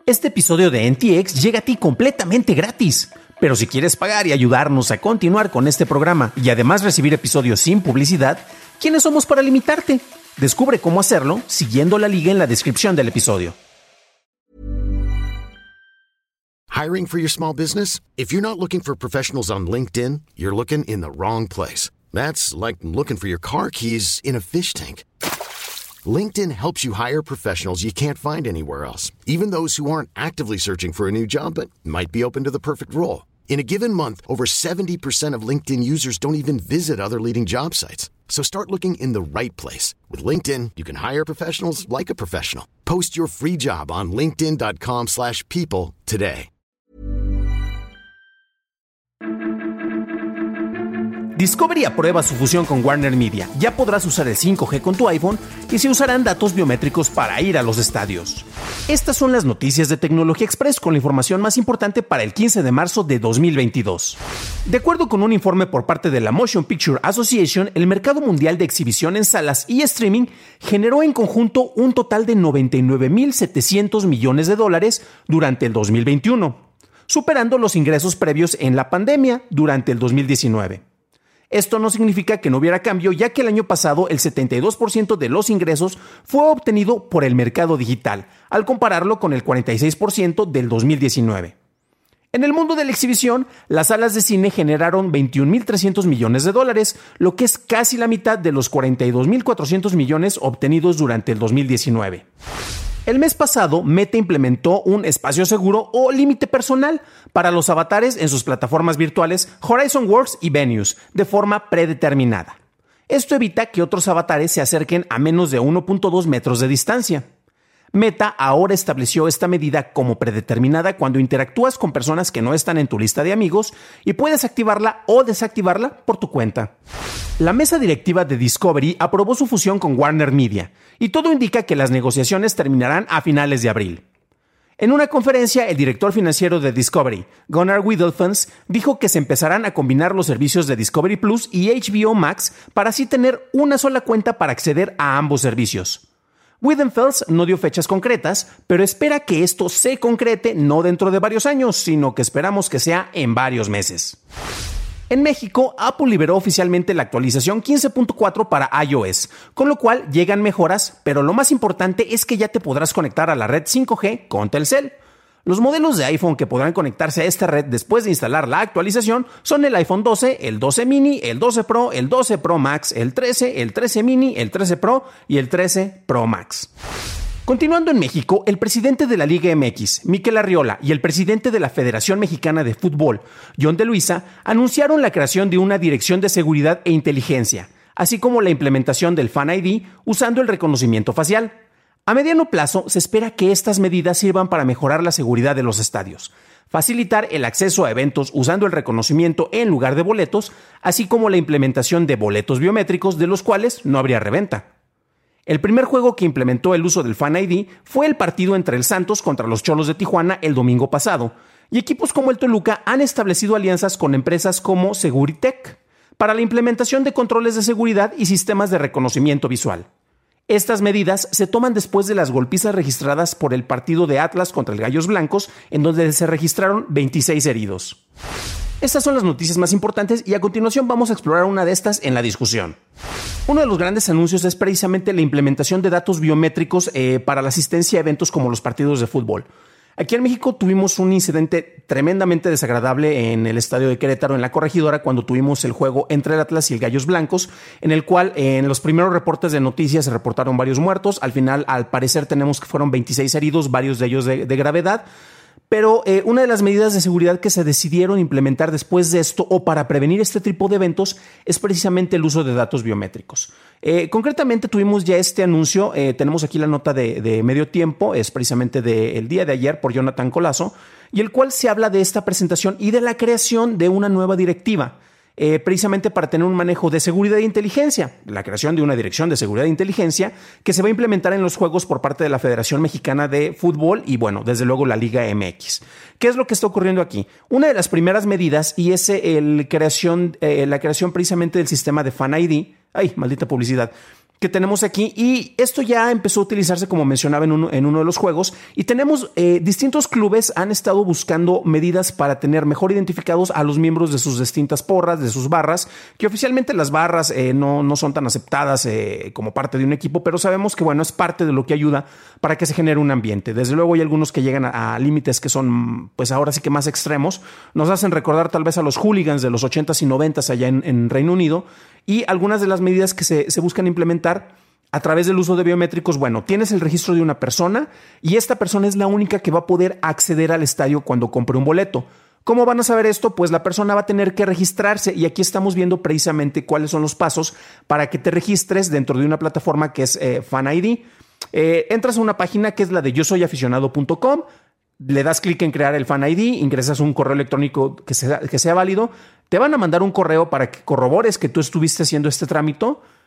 Este episodio de NTX llega a ti completamente gratis. Pero si quieres pagar y ayudarnos a continuar con este programa y además recibir episodios sin publicidad, ¿quiénes somos para limitarte? Descubre cómo hacerlo siguiendo la liga en la descripción del episodio. Hiring for your small business? If you're not looking for professionals on LinkedIn, you're looking in the wrong place. That's like looking for your car keys in a fish tank. LinkedIn helps you hire professionals you can't find anywhere else, even those who aren't actively searching for a new job but might be open to the perfect role. In a given month, over 70% of LinkedIn users don't even visit other leading job sites. So start looking in the right place. With LinkedIn, you can hire professionals like a professional. Post your free job on linkedin.com/people today. Discovery aprueba su fusión con Warner Media. Ya podrás usar el 5G con tu iPhone y se usarán datos biométricos para ir a los estadios. Estas son las noticias de Tecnología Express con la información más importante para el 15 de marzo de 2022. De acuerdo con un informe por parte de la Motion Picture Association, el mercado mundial de exhibición en salas y streaming generó en conjunto un total de $99,700 millones durante el 2021, superando los ingresos previos en la pandemia durante el 2019. Esto no significa que no hubiera cambio, ya que el año pasado el 72% de los ingresos fue obtenido por el mercado digital, al compararlo con el 46% del 2019. En el mundo de la exhibición, las salas de cine generaron $21,300 millones, lo que es casi la mitad de los $42,400 millones obtenidos durante el 2019. El mes pasado, Meta implementó un espacio seguro o límite personal para los avatares en sus plataformas virtuales Horizon Worlds y Venues de forma predeterminada. Esto evita que otros avatares se acerquen a menos de 1.2 metros de distancia. Meta ahora estableció esta medida como predeterminada cuando interactúas con personas que no están en tu lista de amigos y puedes activarla o desactivarla por tu cuenta. La mesa directiva de Discovery aprobó su fusión con Warner Media y todo indica que las negociaciones terminarán a finales de abril. En una conferencia, el director financiero de Discovery, Gunnar Wiedelfels, dijo que se empezarán a combinar los servicios de Discovery Plus y HBO Max para así tener una sola cuenta para acceder a ambos servicios. Wiedenfels no dio fechas concretas, pero espera que esto se concrete no dentro de varios años, sino que esperamos que sea en varios meses. En México, Apple liberó oficialmente la actualización 15.4 para iOS, con lo cual llegan mejoras, pero lo más importante es que ya te podrás conectar a la red 5G con Telcel. Los modelos de iPhone que podrán conectarse a esta red después de instalar la actualización son el iPhone 12, el 12 mini, el 12 Pro, el 12 Pro Max, el 13 mini, el 13 Pro y el 13 Pro Max. Continuando en México, el presidente de la Liga MX, Mikel Arriola, y el presidente de la Federación Mexicana de Fútbol, John de Luisa, anunciaron la creación de una dirección de seguridad e inteligencia, así como la implementación del Fan ID usando el reconocimiento facial. A mediano plazo, se espera que estas medidas sirvan para mejorar la seguridad de los estadios, facilitar el acceso a eventos usando el reconocimiento en lugar de boletos, así como la implementación de boletos biométricos de los cuales no habría reventa. El primer juego que implementó el uso del Fan ID fue el partido entre el Santos contra los Xolos de Tijuana el domingo pasado, y equipos como el Toluca han establecido alianzas con empresas como Seguritech para la implementación de controles de seguridad y sistemas de reconocimiento visual. Estas medidas se toman después de las golpizas registradas por el partido de Atlas contra el Gallos Blancos, en donde se registraron 26 heridos. Estas son las noticias más importantes y a continuación vamos a explorar una de estas en la discusión. Uno de los grandes anuncios es precisamente la implementación de datos biométricos para la asistencia a eventos como los partidos de fútbol. Aquí en México tuvimos un incidente tremendamente desagradable en el estadio de Querétaro, en la Corregidora, cuando tuvimos el juego entre el Atlas y el Gallos Blancos, en el cual en los primeros reportes de noticias se reportaron varios muertos. Al final, al parecer, tenemos que fueron 26 heridos, varios de ellos de gravedad. Pero una de las medidas de seguridad que se decidieron implementar después de esto o para prevenir este tipo de eventos es precisamente el uso de datos biométricos. Concretamente tuvimos ya este anuncio, tenemos aquí la nota de Medio Tiempo, es precisamente del día de ayer por Jonathan Colazo, y el cual se habla de esta presentación y de la creación de una nueva directiva. Precisamente para tener un manejo de seguridad e inteligencia, la creación de una dirección de seguridad e inteligencia que se va a implementar en los juegos por parte de la Federación Mexicana de Fútbol y, bueno, desde luego la Liga MX. ¿Qué es lo que está ocurriendo aquí? Una de las primeras medidas y es la creación precisamente del sistema de Fan ID, ¡ay, maldita publicidad!, que tenemos aquí, y esto ya empezó a utilizarse, como mencionaba, en uno de los juegos, y tenemos distintos clubes han estado buscando medidas para tener mejor identificados a los miembros de sus distintas porras, de sus barras, que oficialmente las barras no son tan aceptadas como parte de un equipo, pero sabemos que, bueno, es parte de lo que ayuda para que se genere un ambiente. Desde luego hay algunos que llegan a límites que son, pues ahora sí que más extremos, nos hacen recordar tal vez a los hooligans de los 80s y 90s allá en Reino Unido, y algunas de las medidas que se buscan implementar a través del uso de biométricos. Bueno, tienes el registro de una persona y esta persona es la única que va a poder acceder al estadio cuando compre un boleto. ¿Cómo van a saber esto? Pues la persona va a tener que registrarse, y aquí estamos viendo precisamente cuáles son los pasos para que te registres dentro de una plataforma que es Fan ID. Entras a una página que es la de yosoyaficionado.com, le das clic en crear el Fan ID, ingresas un correo electrónico que sea válido, te van a mandar un correo para que corrobores que tú estuviste haciendo este trámite,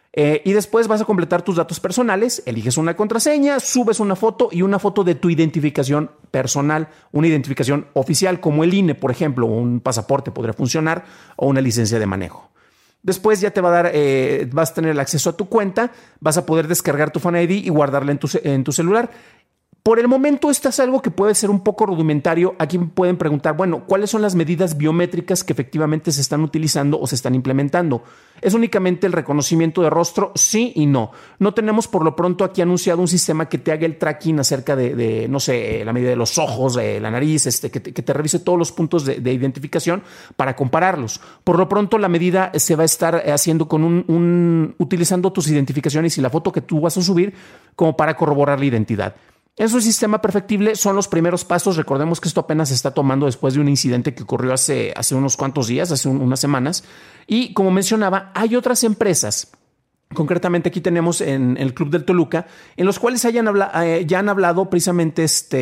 y después vas a completar tus datos personales, eliges una contraseña, subes una foto y una foto de tu identificación personal, una identificación oficial como el INE, por ejemplo, o un pasaporte podría funcionar, o una licencia de manejo. Después ya te va a dar, vas a tener el acceso a tu cuenta, vas a poder descargar tu Fan ID y guardarla en tu celular. Por el momento esto es algo que puede ser un poco rudimentario. Aquí pueden preguntar, bueno, ¿cuáles son las medidas biométricas que efectivamente se están utilizando o se están implementando? ¿Es únicamente el reconocimiento de rostro? Sí y no. No tenemos por lo pronto aquí anunciado un sistema que te haga el tracking acerca de no sé, la medida de los ojos, la nariz, que te revise todos los puntos de identificación para compararlos. Por lo pronto la medida se va a estar haciendo con utilizando tus identificaciones y la foto que tú vas a subir como para corroborar la identidad. Es un sistema perfectible, son los primeros pasos. Recordemos que esto apenas se está tomando después de un incidente que ocurrió hace unos cuantos días, hace unas semanas. Y como mencionaba, hay otras empresas. Concretamente aquí tenemos en el Club del Toluca, en los cuales ya han hablado precisamente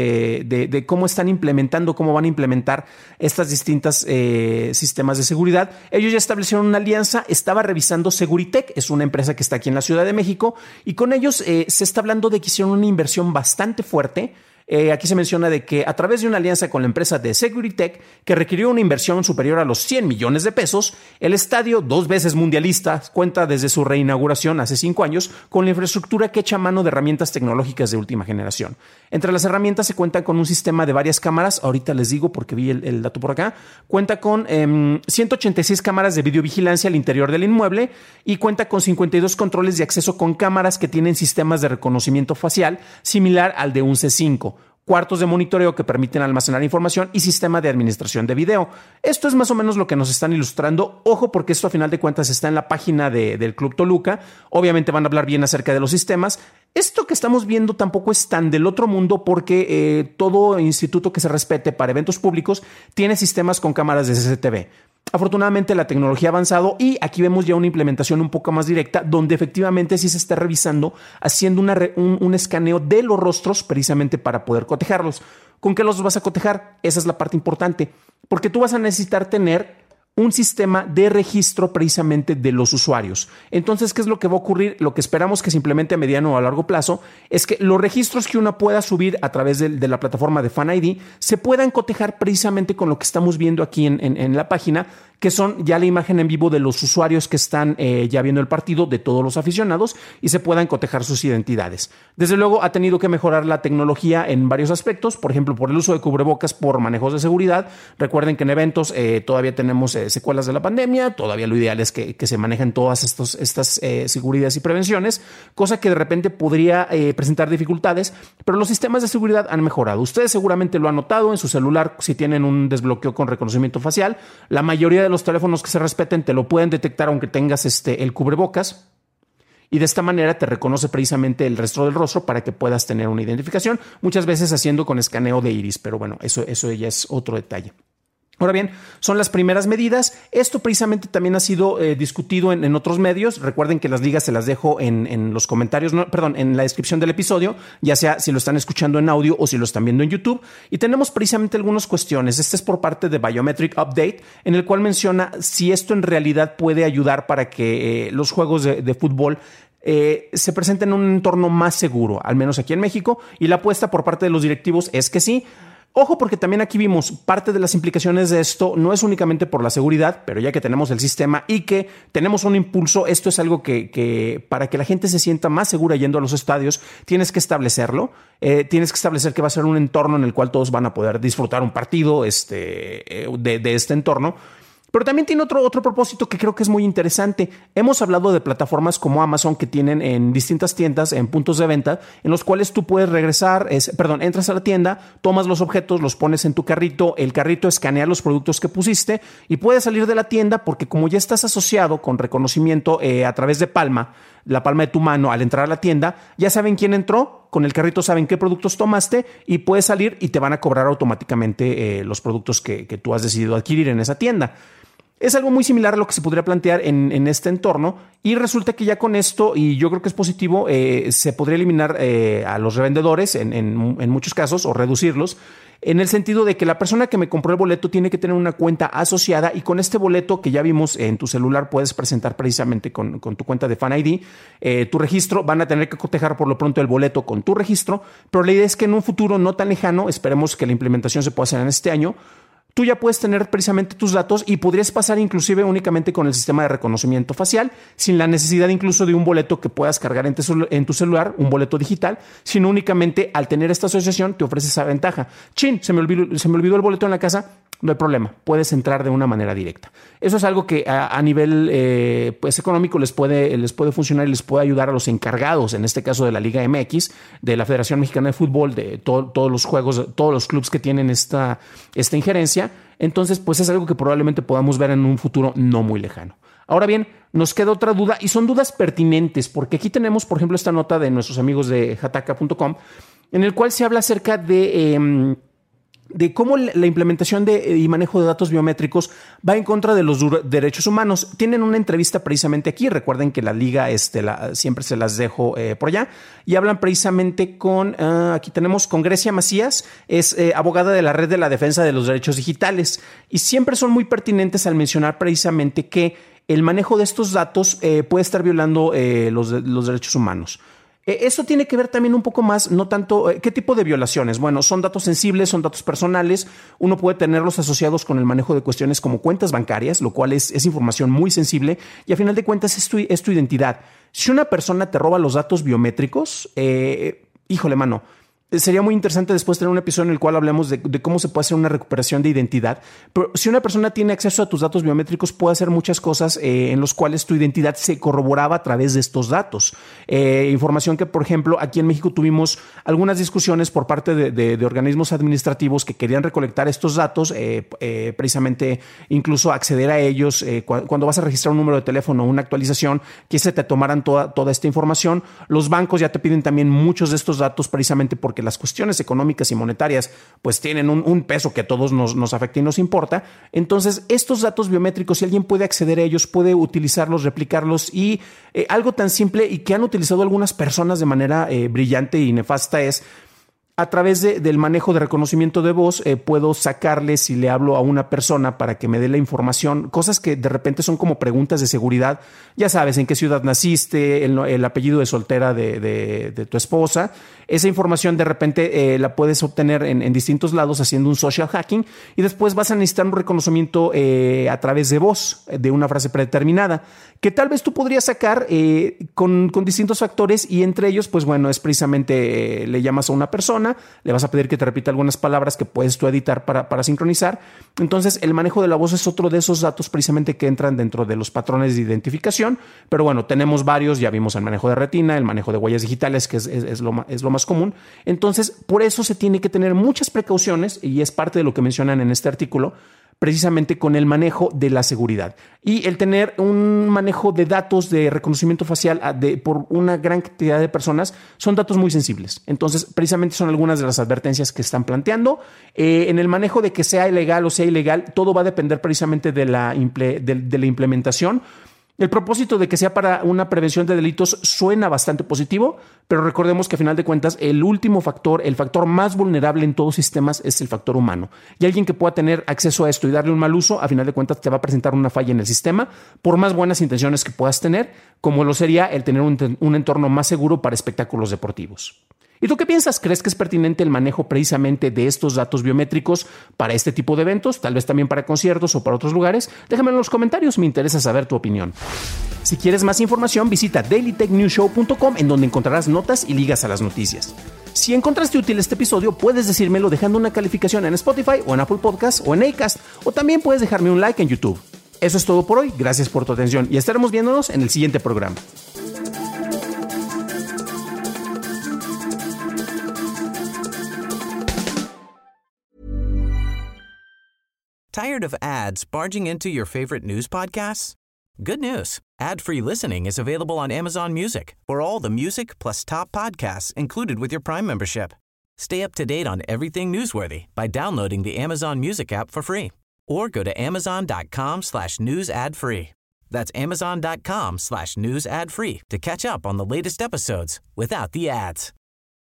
de cómo están implementando, cómo van a implementar estas distintas sistemas de seguridad. Ellos ya establecieron una alianza, estaba revisando Seguritech, es una empresa que está aquí en la Ciudad de México, y con ellos se está hablando de que hicieron una inversión bastante fuerte. Aquí se menciona de que a través de una alianza con la empresa de Seguritech, que requirió una inversión superior a los 100 millones de pesos, el estadio, 2 veces mundialista, cuenta desde su reinauguración hace 5 años con la infraestructura que echa mano de herramientas tecnológicas de última generación. Entre las herramientas se cuenta con un sistema de varias cámaras, ahorita les digo porque vi el dato por acá, cuenta con 186 cámaras de videovigilancia al interior del inmueble, y cuenta con 52 controles de acceso con cámaras que tienen sistemas de reconocimiento facial similar al de un C5, cuartos de monitoreo que permiten almacenar información y sistema de administración de video. Esto es más o menos lo que nos están ilustrando. Ojo, porque esto a final de cuentas está en la página del Club Toluca. Obviamente van a hablar bien acerca de los sistemas. Esto que estamos viendo tampoco es tan del otro mundo, porque todo instituto que se respete para eventos públicos tiene sistemas con cámaras de CCTV. Afortunadamente la tecnología ha avanzado y aquí vemos ya una implementación un poco más directa, donde efectivamente sí se está revisando, haciendo un escaneo de los rostros precisamente para poder cotejarlos. ¿Con qué los vas a cotejar? Esa es la parte importante, porque tú vas a necesitar tener un sistema de registro precisamente de los usuarios. Entonces, ¿qué es lo que va a ocurrir? Lo que esperamos que se implemente a mediano o a largo plazo es que los registros que uno pueda subir a través de la plataforma de Fan ID se puedan cotejar precisamente con lo que estamos viendo aquí en la página, que son ya la imagen en vivo de los usuarios que están ya viendo el partido, de todos los aficionados, y se puedan cotejar sus identidades. Desde luego ha tenido que mejorar la tecnología en varios aspectos, por ejemplo, por el uso de cubrebocas por manejos de seguridad. Recuerden que en eventos todavía tenemos secuelas de la pandemia, todavía lo ideal es que se manejen todas estas seguridades y prevenciones, cosa que de repente podría presentar dificultades, pero los sistemas de seguridad han mejorado. Ustedes seguramente lo han notado en su celular, si tienen un desbloqueo con reconocimiento facial, la mayoría de los teléfonos que se respeten te lo pueden detectar aunque tengas el cubrebocas, y de esta manera te reconoce precisamente el resto del rostro para que puedas tener una identificación, muchas veces haciendo con escaneo de iris, pero bueno, eso ya es otro detalle. Ahora bien, son las primeras medidas. Esto precisamente también ha sido discutido en otros medios. Recuerden que las ligas se las dejo en los comentarios, en la descripción del episodio, ya sea si lo están escuchando en audio o si lo están viendo en YouTube. Y tenemos precisamente algunas cuestiones. Este es por parte de Biometric Update, en el cual menciona si esto en realidad puede ayudar para que los juegos de fútbol se presenten en un entorno más seguro, al menos aquí en México. Y la apuesta por parte de los directivos es que sí. Ojo, porque también aquí vimos parte de las implicaciones de esto no es únicamente por la seguridad, pero ya que tenemos el sistema y que tenemos un impulso, esto es algo que para que la gente se sienta más segura yendo a los estadios, tienes que establecerlo. Tienes que establecer que va a ser un entorno en el cual todos van a poder disfrutar un partido de este entorno. Pero también tiene otro propósito que creo que es muy interesante. Hemos hablado de plataformas como Amazon que tienen en distintas tiendas, en puntos de venta, en los cuales tú puedes entras a la tienda, tomas los objetos, los pones en tu carrito, el carrito escanea los productos que pusiste y puedes salir de la tienda porque como ya estás asociado con reconocimiento a través de la palma de tu mano al entrar a la tienda, ya saben quién entró, con el carrito saben qué productos tomaste y puedes salir y te van a cobrar automáticamente los productos que tú has decidido adquirir en esa tienda. Es algo muy similar a lo que se podría plantear en este entorno y resulta que ya con esto, y yo creo que es positivo, se podría eliminar a los revendedores en muchos casos o reducirlos, en el sentido de que la persona que me compró el boleto tiene que tener una cuenta asociada y con este boleto que ya vimos en tu celular puedes presentar precisamente con tu cuenta de Fan ID, tu registro. Van a tener que cotejar por lo pronto el boleto con tu registro, pero la idea es que en un futuro no tan lejano, esperemos que la implementación se pueda hacer en este año, tú ya puedes tener precisamente tus datos y podrías pasar inclusive únicamente con el sistema de reconocimiento facial, sin la necesidad incluso de un boleto que puedas cargar en tu celular, un boleto digital, sino únicamente al tener esta asociación te ofrece esa ventaja. Se me olvidó el boleto en la casa. No hay problema, puedes entrar de una manera directa. Eso es algo que a nivel económico les puede funcionar y les puede ayudar a los encargados, en este caso de la Liga MX, de la Federación Mexicana de Fútbol, de todos los juegos, todos los clubes que tienen esta injerencia. Entonces, pues es algo que probablemente podamos ver en un futuro no muy lejano. Ahora bien, nos queda otra duda y son dudas pertinentes, porque aquí tenemos, por ejemplo, esta nota de nuestros amigos de hataka.com, en el cual se habla acerca de cómo la implementación y manejo de datos biométricos va en contra de los derechos humanos. Tienen una entrevista precisamente aquí. Recuerden que la liga siempre se las dejo por allá. Y hablan precisamente aquí tenemos con Grecia Macías, es abogada de la Red de la Defensa de los Derechos Digitales. Y siempre son muy pertinentes al mencionar precisamente que el manejo de estos datos puede estar violando los derechos humanos. Eso tiene que ver también un poco más, no tanto, ¿qué tipo de violaciones? Bueno, son datos sensibles, son datos personales, uno puede tenerlos asociados con el manejo de cuestiones como cuentas bancarias, lo cual es información muy sensible y a final de cuentas es tu identidad. Si una persona te roba los datos biométricos, híjole, mano, sería muy interesante después tener un episodio en el cual hablemos de cómo se puede hacer una recuperación de identidad. Pero si una persona tiene acceso a tus datos biométricos, puede hacer muchas cosas en los cuales tu identidad se corroboraba a través de estos datos. Información que, por ejemplo, aquí en México tuvimos algunas discusiones por parte de organismos administrativos que querían recolectar estos datos, precisamente incluso acceder a ellos cuando vas a registrar un número de teléfono o una actualización, que se te tomaran toda esta información. Los bancos ya te piden también muchos de estos datos precisamente porque las cuestiones económicas y monetarias pues tienen un peso que a todos nos afecta y nos importa. Entonces, estos datos biométricos, si alguien puede acceder a ellos, puede utilizarlos, replicarlos y algo tan simple y que han utilizado algunas personas de manera brillante y nefasta es a través del manejo de reconocimiento de voz, puedo sacarle si le hablo a una persona para que me dé la información, cosas que de repente son como preguntas de seguridad. Ya sabes, en qué ciudad naciste, el apellido de soltera de tu esposa. Esa información de repente la puedes obtener en distintos lados haciendo un social hacking y después vas a necesitar un reconocimiento a través de voz, de una frase predeterminada, que tal vez tú podrías sacar con distintos factores y entre ellos, pues bueno, es precisamente le llamas a una persona, le vas a pedir que te repita algunas palabras que puedes tú editar para sincronizar. Entonces, el manejo de la voz es otro de esos datos precisamente que entran dentro de los patrones de identificación. Pero bueno, tenemos varios, ya vimos el manejo de retina, el manejo de huellas digitales, que es lo más común. Entonces, por eso se tiene que tener muchas precauciones y es parte de lo que mencionan en este artículo, precisamente con el manejo de la seguridad y el tener un manejo de datos de reconocimiento facial por una gran cantidad de personas son datos muy sensibles. Entonces, precisamente son algunas de las advertencias que están planteando. En el manejo de que sea ilegal o sea ilegal, todo va a depender precisamente de la implementación. El propósito de que sea para una prevención de delitos suena bastante positivo, pero recordemos que a final de cuentas el último factor, el factor más vulnerable en todos sistemas es el factor humano. Y alguien que pueda tener acceso a esto y darle un mal uso, a final de cuentas te va a presentar una falla en el sistema, por más buenas intenciones que puedas tener, como lo sería el tener un entorno más seguro para espectáculos deportivos. ¿Y tú qué piensas? ¿Crees que es pertinente el manejo precisamente de estos datos biométricos para este tipo de eventos? Tal vez también para conciertos o para otros lugares. Déjamelo en los comentarios, me interesa saber tu opinión. Si quieres más información, visita dailytechnewsshow.com, en donde encontrarás notas y ligas a las noticias. Si encontraste útil este episodio, puedes decírmelo dejando una calificación en Spotify o en Apple Podcasts o en Acast, o también puedes dejarme un like en YouTube. Eso es todo por hoy, gracias por tu atención y estaremos viéndonos en el siguiente programa. Tired of ads barging into your favorite news podcasts? Good news. Ad-free listening is available on Amazon Music for all the music plus top podcasts included with your Prime membership. Stay up to date on everything newsworthy by downloading the Amazon Music app for free or go to amazon.com/news ad free. That's amazon.com/news ad free to catch up on the latest episodes without the ads.